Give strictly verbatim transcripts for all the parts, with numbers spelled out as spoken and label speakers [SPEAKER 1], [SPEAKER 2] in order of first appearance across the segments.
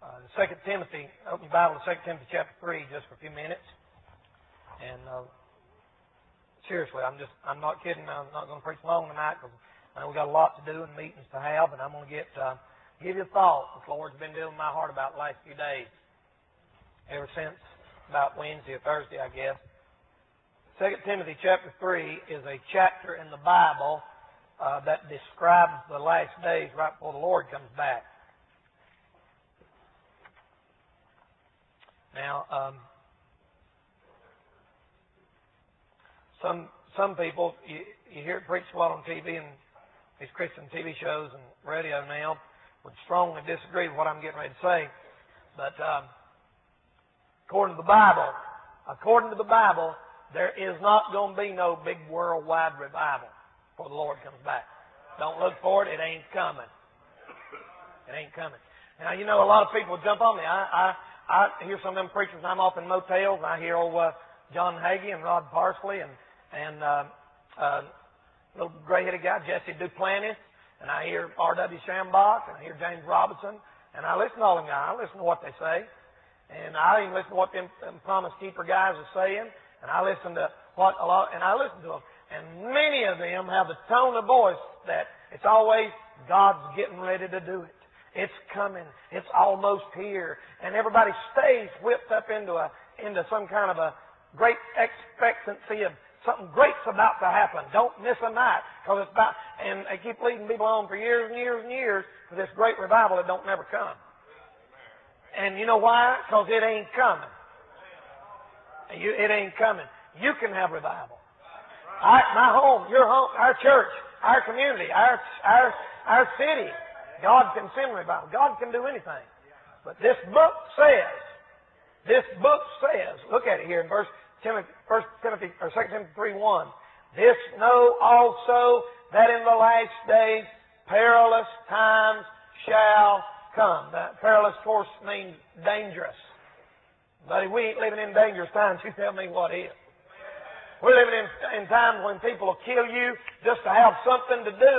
[SPEAKER 1] Uh, Second Timothy, open your Bible to Second Timothy chapter three just for a few minutes. And uh, seriously, I'm just, I'm not kidding. I'm not going to preach long tonight because I know we've got a lot to do and meetings to have. And I'm going to get uh, give you a thought that the Lord's been dealing with my heart about the last few days. Ever since about Wednesday or Thursday, I guess. Second Timothy chapter three is a chapter in the Bible uh, that describes the last days right before the Lord comes back. Now, um, some some people, you, you hear it preached a lot on T V and these Christian T V shows and radio now, would strongly disagree with what I'm getting ready to say. But um, according to the Bible, according to the Bible, there is not going to be no big worldwide revival before the Lord comes back. Don't look for it. It ain't coming. It ain't coming. Now, you know, a lot of people jump on me. I... I I hear some of them preachers, and I'm off in motels, and I hear old uh, John Hagee and Rod Parsley and, and uh, uh, little gray-headed guy, Jesse Duplantis, and I hear R W Shambach, and I hear James Robinson, and I listen to all them guys. I listen to what they say, and I even listen to what them, them Promise Keeper guys are saying, and I listen to what a lot, and I listen to them. And many of them have the tone of voice that it's always God's getting ready to do it. It's coming. It's almost here. And everybody stays whipped up into a into some kind of a great expectancy of something great's about to happen. Don't miss a night. Because it's about, and they keep leading people on for years and years and years for this great revival that don't never come. And you know why? Because it ain't coming. You, it ain't coming. You can have revival. I, my home, your home, our church, our community, our our our city. God can send revival. God can do anything. But this book says, this book says, look at it here in verse Timothy, First Timothy or Second Timothy three one. This know also that in the last days perilous times shall come. Now, perilous, of course, means dangerous. Buddy, we ain't living in dangerous times. You tell me what is. We're living in, in times when people will kill you just to have something to do.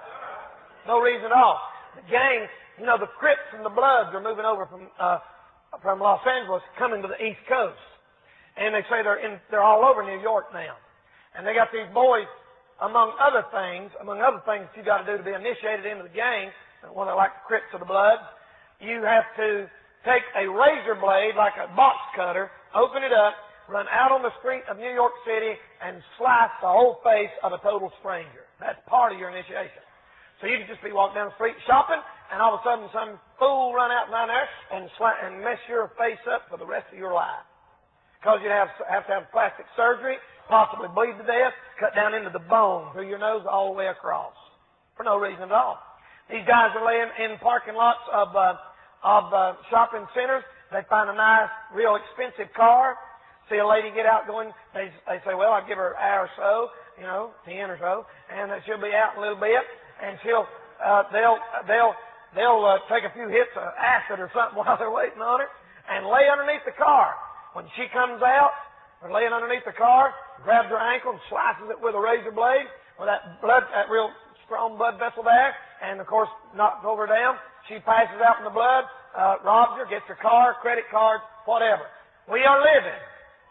[SPEAKER 1] No reason at all. The gang, you know, the Crips and the Bloods are moving over from uh, from Los Angeles, coming to the East Coast, and they say they're in, they're all over New York now, and they got these boys. Among other things, among other things that you got to do to be initiated into the gang, one of like the Crips or the Bloods, you have to take a razor blade like a box cutter, open it up, run out on the street of New York City, and slice the whole face of a total stranger. That's part of your initiation. So you can just be walking down the street shopping, and all of a sudden some fool run out down there and sla- and mess your face up for the rest of your life. Because you'd have, have to have plastic surgery, possibly bleed to death, cut down into the bone through your nose all the way across. For no reason at all. These guys are laying in parking lots of uh, of uh, shopping centers. They find a nice, real expensive car. See a lady get out going, they, they say, well, I'll give her an hour or so, you know, ten or so, and she'll be out in a little bit. And she'll, uh, they'll, they'll, they'll uh, take a few hits of acid or something while they're waiting on her, and lay underneath the car. When she comes out, they're laying underneath the car, grabs her ankle and slices it with a razor blade, with that blood, that real strong blood vessel there, and of course knocks over down. She passes out in the blood, uh, robs her, gets her car, credit cards, whatever. We are living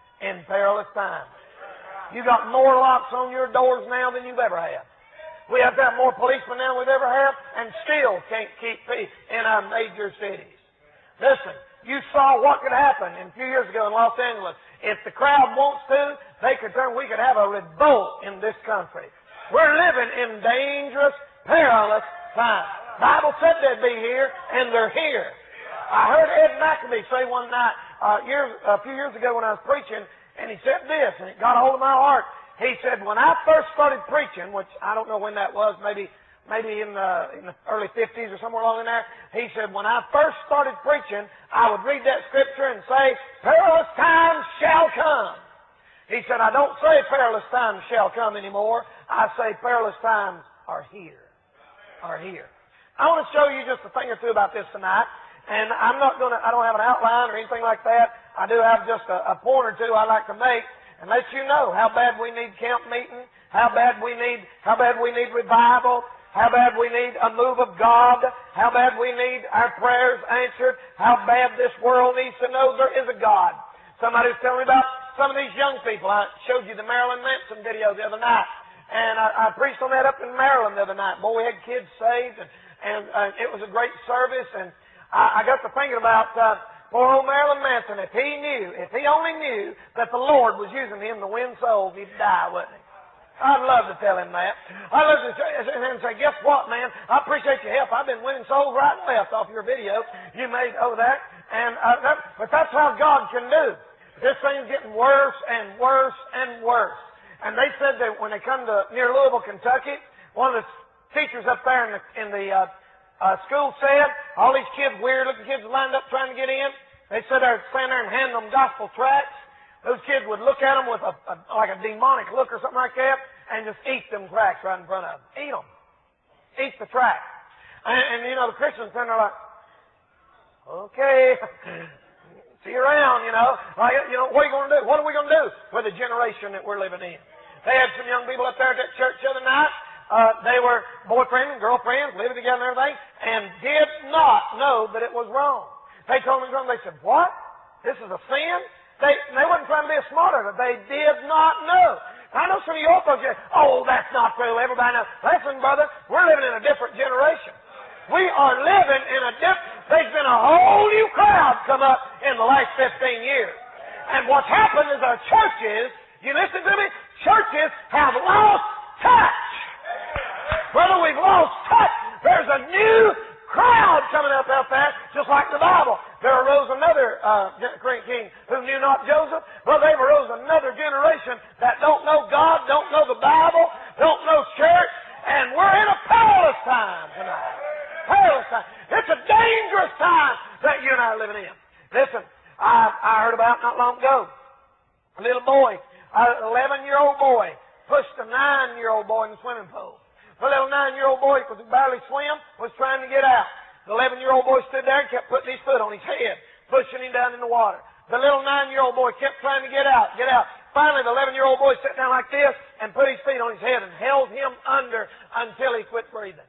[SPEAKER 1] in perilous times. You got more locks on your doors now than you've ever had. We have to have more policemen now than we've ever had, and still can't keep peace in our major cities. Listen, you saw what could happen in a few years ago in Los Angeles. If the crowd wants to, they could turn, we could have a revolt in this country. We're living in dangerous, perilous times. The Bible said they'd be here, and they're here. I heard Ed McAbee say one night, uh, years, a few years ago when I was preaching, and he said this, and it got a hold of my heart. He said, when I first started preaching, which I don't know when that was, maybe maybe in the, in the early fifties or somewhere along in there, he said, when I first started preaching, I would read that scripture and say, perilous times shall come. He said, I don't say perilous times shall come anymore. I say perilous times are here. Are here. I want to show you just a thing or two about this tonight. And I'm not going to, I don't have an outline or anything like that. I do have just a, a point or two I'd like to make and let you know how bad we need camp meeting, how bad we need, how bad we need revival, how bad we need a move of God, how bad we need our prayers answered, how bad this world needs to know there is a God. Somebody was telling me about some of these young people. I showed you the Marilyn Manson video the other night, and I, I preached on that up in Maryland the other night. Boy, we had kids saved, and, and uh, it was a great service, and I, I got to thinking about uh, poor old Marilyn Manson. If he knew, if he only knew that the Lord was using him to win souls, he'd die, wouldn't he? I'd love to tell him that. I'd love to say, and say, guess what, man? I appreciate your help. I've been winning souls right and left off your video you made over there. And uh, that, but that's how God can do. This thing's getting worse and worse and worse. And they said that when they come to near Louisville, Kentucky, one of the teachers up there in the, in the uh, uh, school said, all these kids, weird-looking kids lined up trying to get in. They said they're standing there and handing them gospel tracts. Those kids would look at them with a, a like a demonic look or something like that, and just eat them tracts right in front of them. Eat them. Eat the tract. And, and you know, the Christians then are like, okay, see you around, you know. Like, you know, what are you going to do? What are we going to do with the generation that we're living in? They had some young people up there at that church the other night. Uh, they were boyfriend and girlfriends, living together and everything, and did not know that it was wrong. They told me, they said, what? This is a sin? They, they wasn't trying to be a smarter, but they did not know. I know some of you old folks say, oh, that's not true. Everybody knows. Listen, brother, we're living in a different generation. We are living in a different... There's been a whole new crowd come up in the last fifteen years. And what's happened is our churches, you listen to me, churches have lost touch. Brother, we've lost touch. There's a new crowd coming up out there, just like the Bible. There arose another uh, king who knew not Joseph. Well, there arose another generation that don't know God, don't know the Bible, don't know church, and we're in a perilous time tonight. Perilous time. It's a dangerous time that you and I are living in. Listen, I, I heard about not long ago, a little boy, an eleven-year-old boy, pushed a nine-year-old boy in the swimming pool. The little nine-year-old boy could barely swim, was trying to get out. The eleven-year-old boy stood there and kept putting his foot on his head, pushing him down in the water. The little nine-year-old boy kept trying to get out, get out. Finally, the eleven-year-old boy sat down like this and put his feet on his head and held him under until he quit breathing.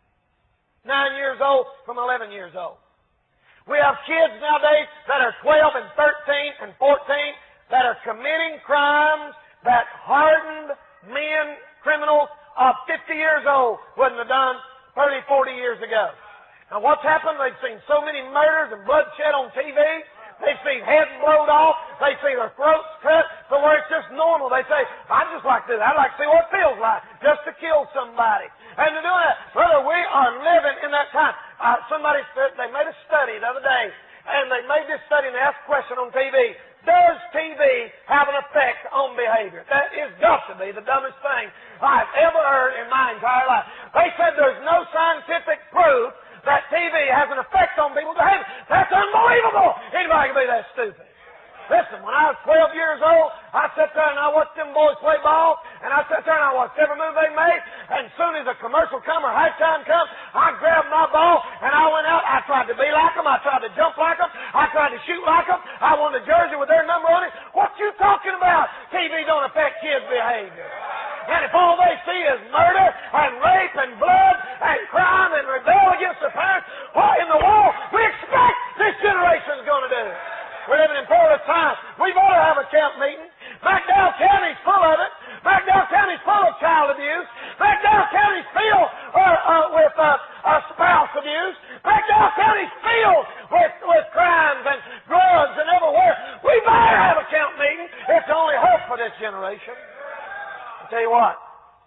[SPEAKER 1] Nine years old from eleven years old. We have kids nowadays that are twelve and thirteen and fourteen that are committing crimes that hardened men, criminals, of fifty years old wouldn't have done thirty, forty years ago. Now what's happened? They've seen so many murders and bloodshed on T V. They've seen heads blowed off. They see their throats cut to where it's just normal. They say, I'd just like to do that. I'd like to see what it feels like just to kill somebody. And to do that, brother, we are living in that time. Uh, somebody said, they made a study the other day, and they made this study and they asked a question on T V. Does T V have an effect on behavior? That is got to be the dumbest thing I've ever heard in my entire life. They said there's no scientific proof that T V has an effect on people's behavior. That's unbelievable. Anybody can be that stupid. Listen, when I was twelve years old, I sat there and I watched them boys play ball, and I sat there and I watched every move they made, and as soon as a commercial come or halftime come, I grabbed my ball and I went out. I tried to be like them. I tried to jump like them. I tried to shoot like them. I wanted a jersey with their number on it. What you talking about? T V don't affect kids' behavior. And if all they see is murder and rape and blood and crime and rebel against their parents, what in the world we expect this generation's going to do? We're living in perilous times. We ought to have a camp meeting. McDowell County's full of it. McDowell County's full of child abuse. McDowell County's filled uh, uh, with uh, uh, spouse abuse. McDowell County's filled with, with crimes and drugs and everywhere. We better have a camp meeting. It's the only hope for this generation. I'll tell you what.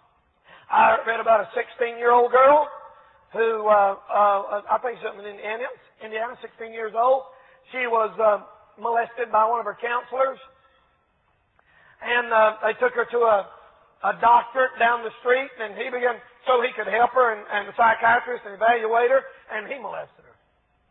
[SPEAKER 1] I read about a sixteen-year-old girl who, uh, uh, I think something in Indiana, Indiana, sixteen years old. She was uh, molested by one of her counselors. And uh, they took her to a, a doctor down the street, and he began, so he could help her, and, and the psychiatrist and evaluate her, and he molested her.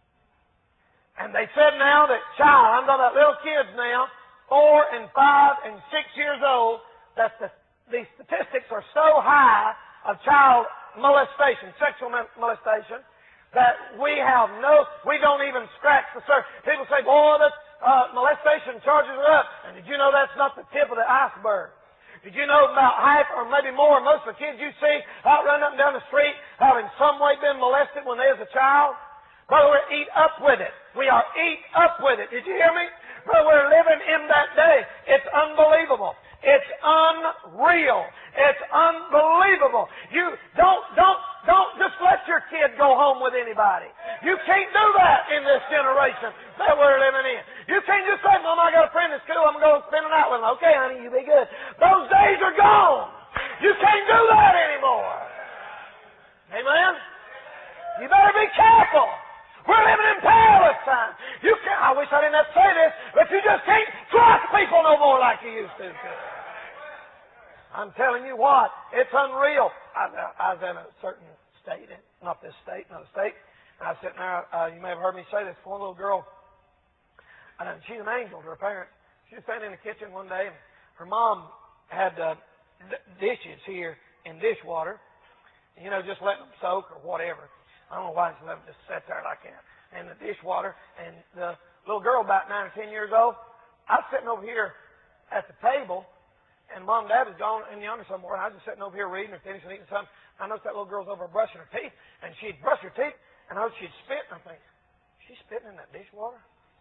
[SPEAKER 1] And they said now that child, I'm talking about little kids now, four and five and six years old, that the, the statistics are so high of child molestation, sexual molestation, that we have no, we don't even scratch the surface. People say, boy, the uh, molestation charges are up. And did you know that's not the tip of the iceberg? Did you know about half or maybe more, most of the kids you see out running up and down the street have in some way been molested when they was a child? Brother, we eat up with it. We are eat up with it. Did you hear me? Brother, we're living in that day. It's unbelievable. It's unreal. It's unbelievable. You don't, don't, don't just let your kid go home with anybody. You can't do that in this generation that we're living in. You can't just say, Mom, I got a friend at school, I'm going to spend a night with him. Okay, honey, you be good. Those days are gone. You can't do that anymore. Amen? You better be careful. We're living in perilous times. You can't, I wish I didn't have to say this, but you just can't trust people no more like you used to. I'm telling you what, it's unreal. I, I was in a certain state, not this state, another state, and I was sitting there, uh, you may have heard me say this, one little girl, uh, she's an angel to her parents. She was standing in the kitchen one day, and her mom had uh, d- dishes here in dishwater, you know, just letting them soak or whatever. I don't know why she let them just sit there like that. And the dishwater, and the little girl about nine or ten years old, I was sitting over here at the table, and Mom and Dad was gone in yonder somewhere, and I was just sitting over here reading or finishing eating something. I noticed that little girl's over brushing her teeth, and she'd brush her teeth, and I noticed she'd spit, and I think, she's spitting in that dishwater?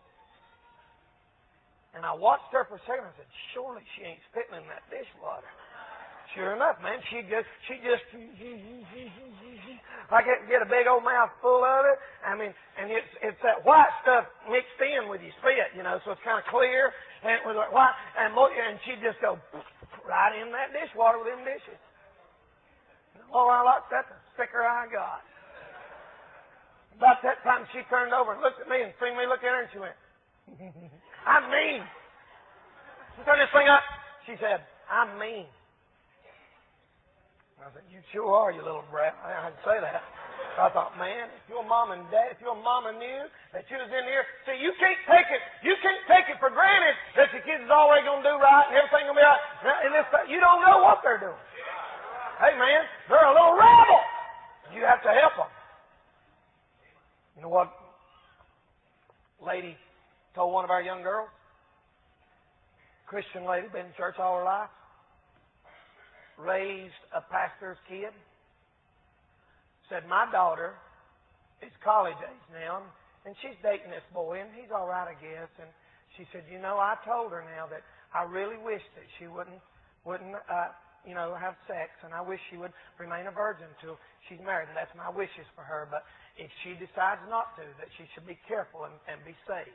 [SPEAKER 1] And I watched her for a second, and I said, surely she ain't spitting in that dishwater. Sure enough, man, she just, she just, I get get a big old mouth full of it. I mean, and it's it's that white stuff mixed in with your spit, you know, so it's kind of clear and it was like white, and and she just go right in that dishwater with them dishes. Oh, I like that. The sticker I got. About that time, she turned over and looked at me and seen me look at her, and she went, "I'm mean." She turned this thing up. She said, "I'm mean." I said, "You sure are, you little brat." I had to say that. I thought, man, if your mom and dad, if your mama knew that you was in here, see, you can't take it, you can't take it for granted that your kids is always going to do right and everything going to be right. And this, you don't know what they're doing. Hey, man, they're a little rebel. You have to help them. You know what lady told one of our young girls? Christian lady, been in church all her life. Raised a pastor's kid. Said, my daughter is college age now, and she's dating this boy, and he's all right, I guess. And she said, you know, I told her now that I really wish that she wouldn't, wouldn't, uh, you know, have sex, and I wish she would remain a virgin until she's married, and that's my wishes for her. But if she decides not to, that she should be careful and, and be safe.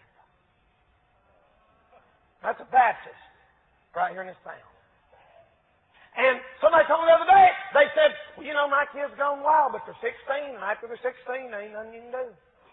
[SPEAKER 1] That's a Baptist right here in this town. And somebody told me the other day, they said, well, you know, my kid's gone wild, but they're sixteen, and after they're sixteen, there ain't nothing you can do.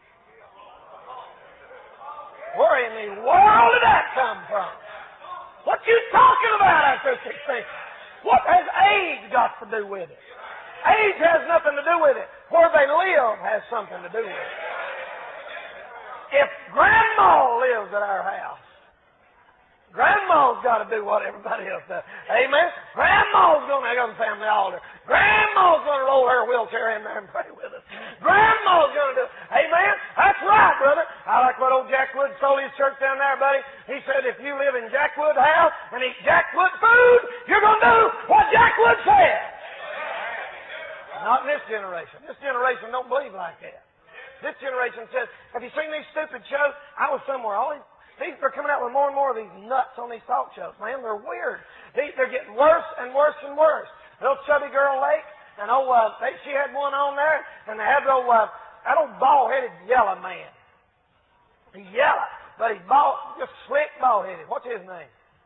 [SPEAKER 1] Where in the world did that come from? What you talking about after sixteen? What has age got to do with it? Age has nothing to do with it. Where they live has something to do with it. If Grandma lives at our house, Grandma's got to do what everybody else does. Amen? Grandma's going to go to the family altar. Grandma's going to roll her wheelchair in there and pray with us. Grandma's going to do it. Amen? That's right, brother. I like what old Jack Wood told his church down there, buddy. He said, if you live in Jack Wood house and eat Jack Wood food, you're going to do what Jack Wood said. Not in this generation. This generation don't believe like that. This generation says, have you seen these stupid shows? I was somewhere. All these These, they're coming out with more and more of these nuts on these talk shows. Man, they're weird. They, they're getting worse and worse and worse. The old Chubby Girl Lake, and oh, uh, they, she had one on there, and they had the old, uh, that old bald-headed yellow man. He's yellow, but he's bald, just slick bald-headed. What's his name?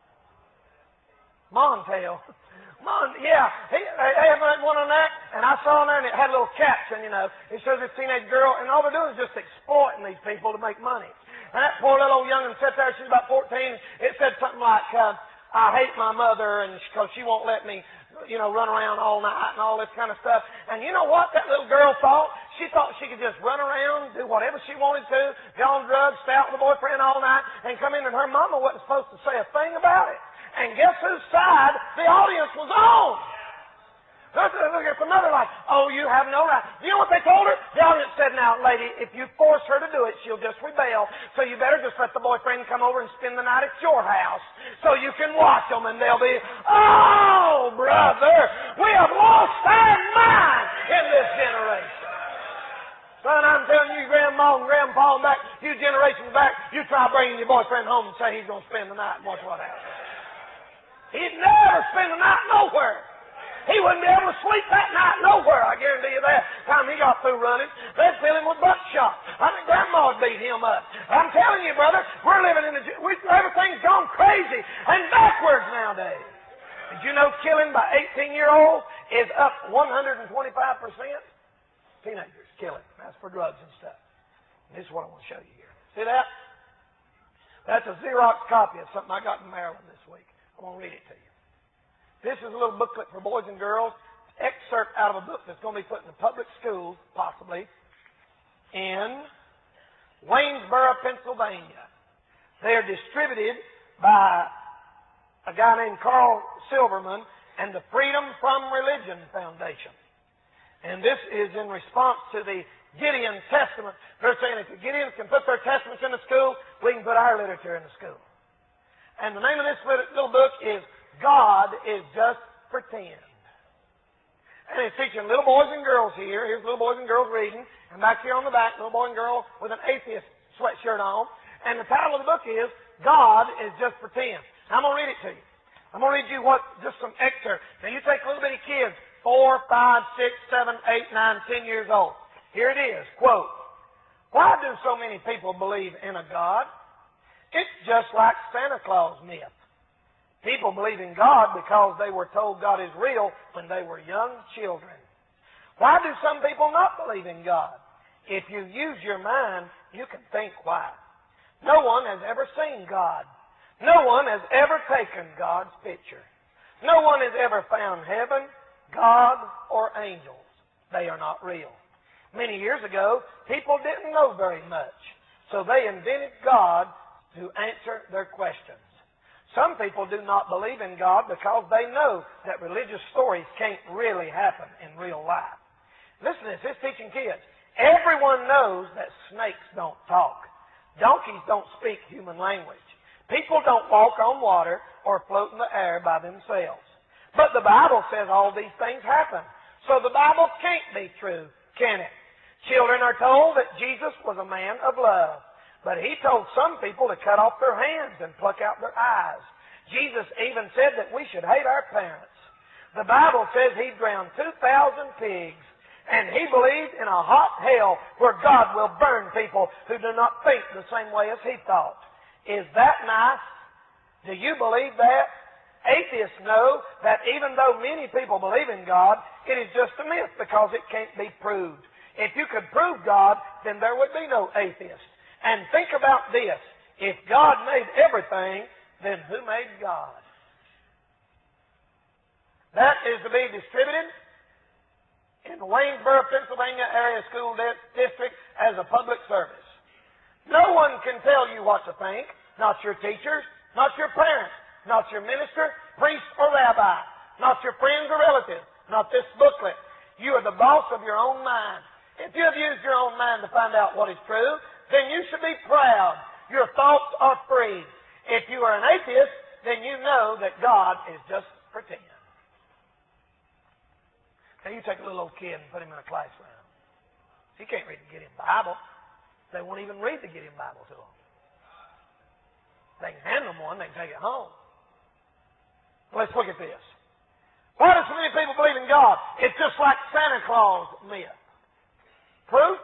[SPEAKER 1] Montel. Mon, yeah, he, they had one on there, and I saw on there, and it had a little caption, you know. It shows this teenage girl, and all they're doing is just exploiting these people to make money. And that poor little old young'un sat there, she's about fourteen, it said something like, uh, I hate my mother, and because she won't let me, you know, run around all night and all this kind of stuff. And you know what that little girl thought? She thought she could just run around, do whatever she wanted to, go on drugs, stay out with the boyfriend all night, and come in, and her mama wasn't supposed to say a thing about it. And guess whose side the audience was on? Look at the mother like, oh, you have no right. You know what they told her? The audience said, said, now, lady, if you force her to do it, she'll just rebel. So you better just let the boyfriend come over and spend the night at your house so you can watch them, and they'll be, oh, brother, we have lost our mind in this generation. Son, I'm telling you, Grandma and Grandpa, back a few generations back, you try bringing your boyfriend home and say he's going to spend the night and watch what happens. He'd never spend the night nowhere. He wouldn't be able to sleep that night nowhere, I guarantee you that. Time he got through running, they'd fill him with buckshot. I think Grandma would beat him up. I'm telling you, brother, we're living in a... We, everything's gone crazy and backwards nowadays. Did you know killing by eighteen-year-olds is up one hundred twenty-five percent? Teenagers killing. That's for drugs and stuff. And this is what I want to show you here. See that? That's a Xerox copy of something I got in Maryland this week. I'm going to read it to you. This is a little booklet for boys and girls, excerpt out of a book that's going to be put in the public schools, possibly, in Waynesboro, Pennsylvania. They are distributed by a guy named Carl Silverman and the Freedom from Religion Foundation. And this is in response to the Gideon Testament. They're saying if the Gideons can put their testaments in the school, we can put our literature in the school. And the name of this little book is God is Just Pretend. And it's teaching little boys and girls here. Here's little boys and girls reading. And back here on the back, little boy and girl with an atheist sweatshirt on. And the title of the book is God is Just Pretend. Now, I'm going to read it to you. I'm going to read you what, just some excerpts. Now, you take little bitty kids, four, five, six, seven, eight, nine, ten years old. Here it is, quote, why do so many people believe in a God? It's just like Santa Claus myth. People believe in God because they were told God is real when they were young children. Why do some people not believe in God? If you use your mind, you can think why. No one has ever seen God. No one has ever taken God's picture. No one has ever found heaven, God, or angels. They are not real. Many years ago, people didn't know very much, so they invented God to answer their questions. Some people do not believe in God because they know that religious stories can't really happen in real life. Listen to this, it's teaching kids. Everyone knows that snakes don't talk. Donkeys don't speak human language. People don't walk on water or float in the air by themselves. But the Bible says all these things happen. So the Bible can't be true, can it? Children are told that Jesus was a man of love. But he told some people to cut off their hands and pluck out their eyes. Jesus even said that we should hate our parents. The Bible says he drowned two thousand pigs, and he believed in a hot hell where God will burn people who do not think the same way as he thought. Is that nice? Do you believe that? Atheists know that even though many people believe in God, it is just a myth because it can't be proved. If you could prove God, then there would be no atheists. And think about this. If God made everything, then who made God? That is to be distributed in the Waynesboro, Pennsylvania area school district as a public service. No one can tell you what to think. Not your teachers, not your parents, not your minister, priest, or rabbi, not your friends or relatives, not this booklet. You are the boss of your own mind. If you have used your own mind to find out what is true, then you should be proud. Your thoughts are free. If you are an atheist, then you know that God is just pretend. Now you take a little old kid and put him in a classroom. He can't read the Gideon Bible. They won't even read the Gideon Bible to him. They can hand them one, they can take it home. Let's look at this. Why do so many people believe in God? It's just like Santa Claus myth. Proof?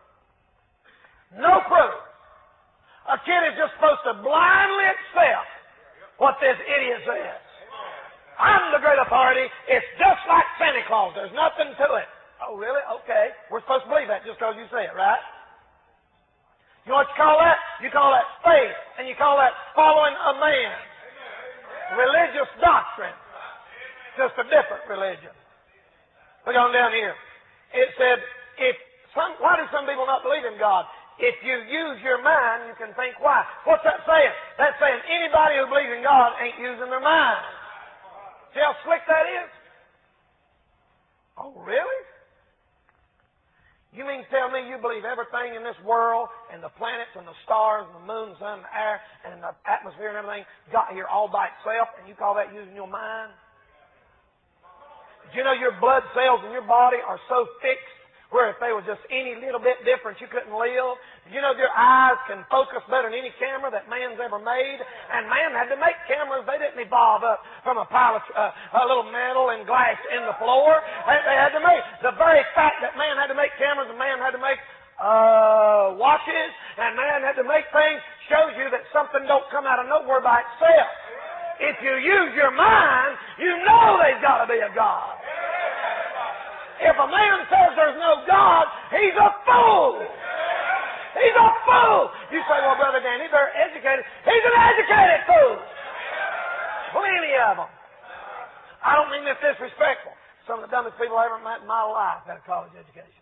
[SPEAKER 1] No proof. A kid is just supposed to blindly accept what this idiot says. I'm the great authority. It's just like Santa Claus. There's nothing to it. Oh, really? Okay. We're supposed to believe that just because you say it, right? You know what you call that? You call that faith, and you call that following a man. Religious doctrine. Just a different religion. Look on down here. It said, if some, why do some people not believe in God? If you use your mind, you can think why. What's that saying? That's saying anybody who believes in God ain't using their mind. See how slick that is? Oh, really? You mean to tell me you believe everything in this world and the planets and the stars and the moon, the sun, the air, and the atmosphere and everything got here all by itself, and you call that using your mind? Did you know your blood cells in your body are so fixed where if they were just any little bit different, you couldn't live? Did you know your eyes can focus better than any camera that man's ever made? And man had to make cameras. They didn't evolve up from a pile of uh, a little metal and glass in the floor. They, they had to make the very fact that man had to make cameras and man had to make uh, watches and man had to make things shows you that something don't come out of nowhere by itself. If you use your mind, you know there's got to be a God. If a man says there's no God, he's a fool. He's a fool. You say, well, Brother Danny, they're educated. He's an educated fool. Plenty of them. I don't mean this disrespectful. Some of the dumbest people I ever met in my life had a college education.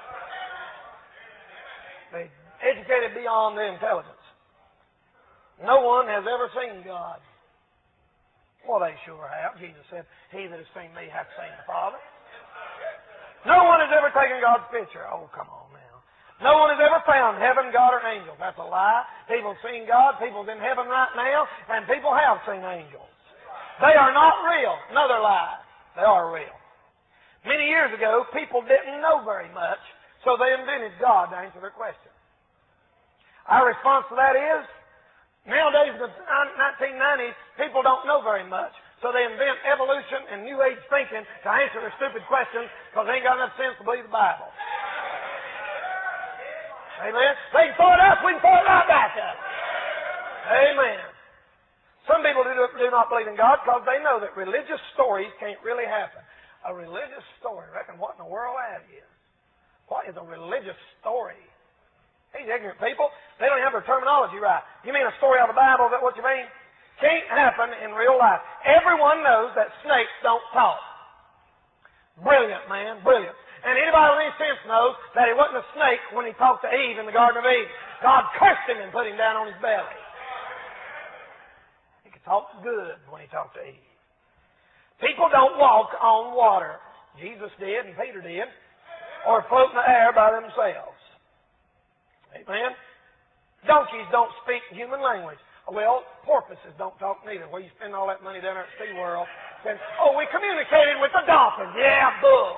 [SPEAKER 1] They educated beyond their intelligence. No one has ever seen God. Well, they sure have. Jesus said, he that has seen me hath seen the Father. No one has ever taken God's picture. Oh, come on now. No one has ever found heaven, God, or angels. That's a lie. People have seen God. People's in heaven right now, and people have seen angels. They are not real. Another lie. They are real. Many years ago, people didn't know very much, so they invented God to answer their questions. Our response to that is, nowadays in the nineteen nineties, people don't know very much. So they invent evolution and New Age thinking to answer their stupid questions because they ain't got enough sense to believe the Bible. Amen? They can throw it up, we can throw it right back up. Amen. Some people do, do not believe in God because they know that religious stories can't really happen. A religious story, reckon what in the world that is? What is a religious story? These ignorant people, they don't have their terminology right. You mean a story out of the Bible? Is that what you mean? Can't happen in real life. Everyone knows that snakes don't talk. Brilliant, man, brilliant. And anybody with any sense knows that he wasn't a snake when he talked to Eve in the Garden of Eden. God cursed him and put him down on his belly. He could talk good when he talked to Eve. People don't walk on water. Jesus did and Peter did. Or float in the air by themselves. Amen? Donkeys don't speak human language. Well, porpoises don't talk neither. Where you spend all that money down there at SeaWorld. Saying, oh, we communicated with the dolphins. Yeah, bull.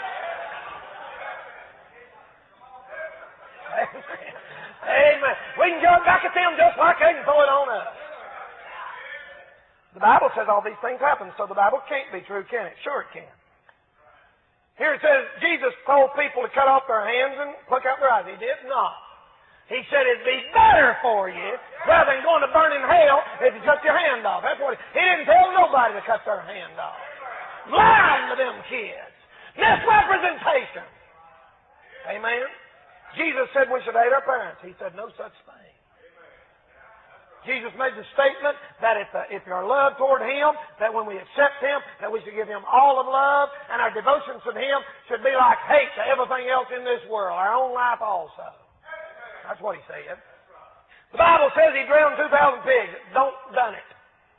[SPEAKER 1] Amen. We can go back at them just like they can throw it on us. The Bible says all these things happen, so the Bible can't be true, can it? Sure it can. Here it says Jesus told people to cut off their hands and pluck out their eyes. He did not. He said it'd be better for you rather than going to burn in hell if you cut your hand off. That's what he, he didn't tell nobody to cut their hand off. Lying to them kids. Misrepresentation. Amen. Jesus said we should hate our parents. He said no such thing. Jesus made the statement that if, uh, if our love toward Him, that when we accept Him, that we should give Him all of love, and our devotion to Him should be like hate to everything else in this world, our own life also. That's what he said. The Bible says he drowned two thousand pigs. Don't done it.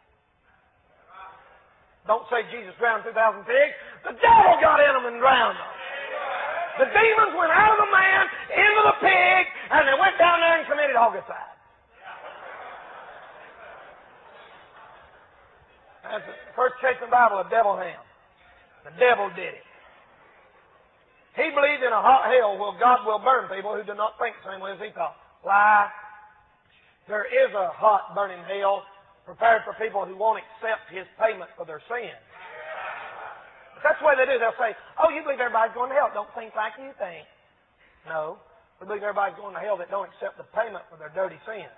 [SPEAKER 1] Don't say Jesus drowned two thousand pigs. The devil got in them and drowned them. The demons went out of the man, into the pig, and they went down there and committed homicide. That's the first case in the Bible of devil hand. The devil did it. He believed in a hot hell where God will burn people who do not think the same way as he thought. Lie. There is a hot burning hell prepared for people who won't accept His payment for their sins. But that's the way they do. They'll say, oh, you believe everybody's going to hell. Don't think like you think. No. We believe everybody's going to hell that don't accept the payment for their dirty sins.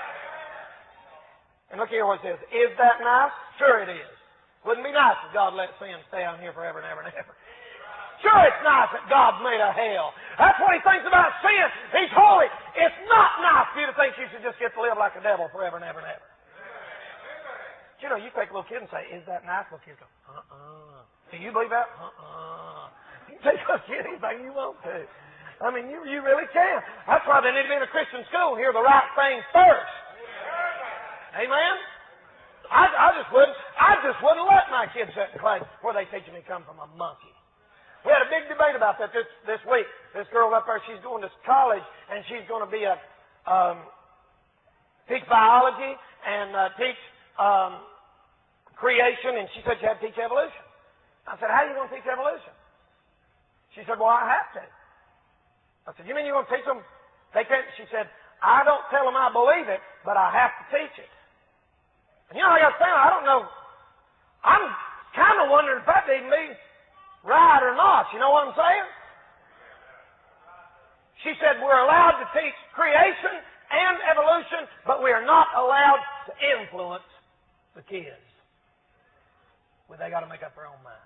[SPEAKER 1] And look here what it says. Is that nice? Sure it is. Wouldn't be nice if God let sin stay on here forever and ever and ever. Sure, it's nice that God's made a hell. That's what He thinks about sin. He's holy. It's not nice for you to think you should just get to live like a devil forever and ever and ever. But you know, you take a little kid and say, is that nice? Little kids go, uh-uh. Do you believe that? Uh-uh. You can take a kid anything you want to. I mean, you, you really can. That's why they need to be in a Christian school and hear the right thing first. Amen? I, I just wouldn't I just wouldn't let my kids sit in class where they teach me come from a monkey. We had a a big debate about that this, this week. This girl up there, she's going to college, and she's going to be a um, teach biology and uh, teach um, creation, and she said she had to teach evolution. I said, how are you going to teach evolution? She said, well, I have to. I said, you mean you're going to teach them? They can't. She said, I don't tell them I believe it, but I have to teach it. And you know, like I was saying, I don't know. I'm kind of wondering if that even be right or not. You know what I'm saying? She said, we're allowed to teach creation and evolution, but we are not allowed to influence the kids. Well, they got to make up their own mind.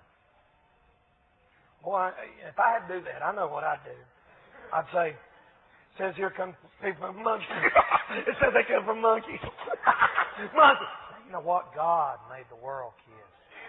[SPEAKER 1] Boy, if I had to do that, I know what I'd do. I'd say, it says here come people from monkeys. It says they come from monkeys. Monkeys. You know what? God made the world, kids.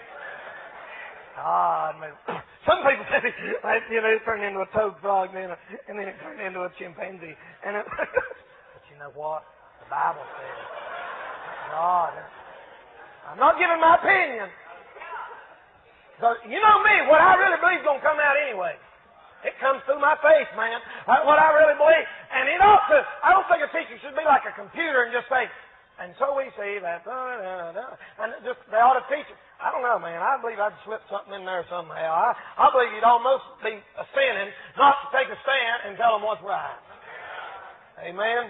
[SPEAKER 1] God made. Some people say, like, you know, it turned into a toad frog, then, and then it turned into a chimpanzee. And it, but you know what? The Bible says, God. I'm not giving my opinion. So, you know me, what I really believe is going to come out anyway. It comes through my face, man. What I really believe. And it ought to, I don't think a teacher should be like a computer and just say, and so we see that, da, da, da, and just, they ought to teach it. I don't know, man. I believe I'd slip something in there somehow. I, I believe you'd almost be a sinning not to take a stand and tell them what's right. Amen.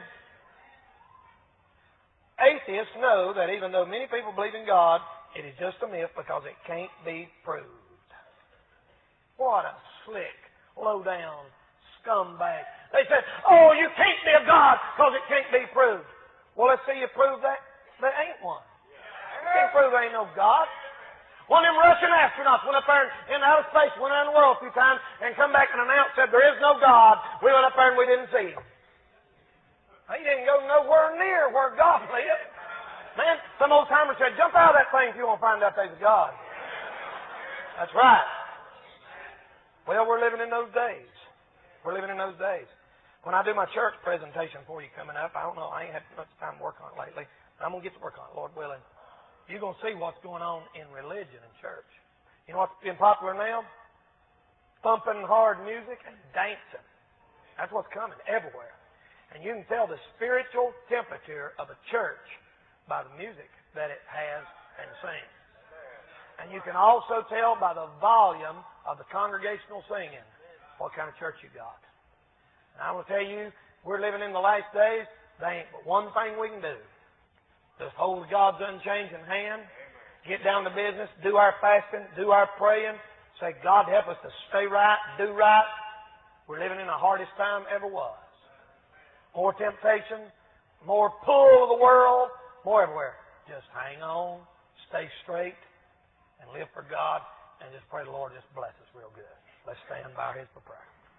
[SPEAKER 1] Atheists know that even though many people believe in God, it is just a myth because it can't be proved. What a slick, low-down scumbag. They said, oh, you can't be a God because it can't be proved. Well, let's see you prove that there ain't one. You can't prove there ain't no God. One of them Russian astronauts went up there in outer space, went around the world a few times, and come back and announced that there is no God. We went up there and we didn't see him. He didn't go nowhere near where God lived. Man, some old timer said, jump out of that thing if you want to find out there's a God. That's right. Well, we're living in those days. We're living in those days. When I do my church presentation for you coming up, I don't know, I ain't had much time to work on it lately. I'm going to get to work on it, Lord willing. You're going to see what's going on in religion in church. You know what's being popular now? Thumping hard music and dancing. That's what's coming everywhere. And you can tell the spiritual temperature of a church by the music that it has and sings. And you can also tell by the volume of the congregational singing what kind of church you got. And I'm going to tell you, we're living in the last days. There ain't but one thing we can do. Just hold God's unchanging hand, get down to business, do our fasting, do our praying, say, God help us to stay right, do right. We're living in the hardest time ever was. More temptation, more pull of the world, more everywhere. Just hang on, stay straight, and live for God, and just pray the Lord just bless us real good. Let's stand by His for prayer.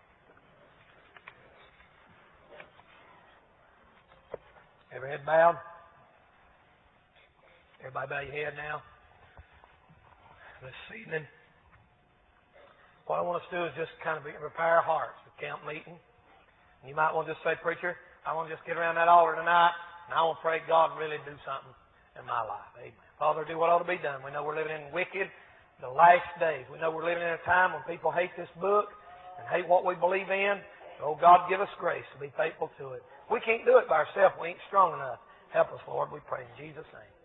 [SPEAKER 1] Every head bowed. Everybody bow your head now. This evening, what I want us to do is just kind of prepare our hearts for camp meeting. And you might want to just say, preacher, I want to just get around that altar tonight, and I want to pray God really do something in my life. Amen. Father, do what ought to be done. We know we're living in wicked, the last days. We know we're living in a time when people hate this book and hate what we believe in. Oh, God, give us grace to be faithful to it. We can't do it by ourselves. We ain't strong enough. Help us, Lord, we pray in Jesus' name.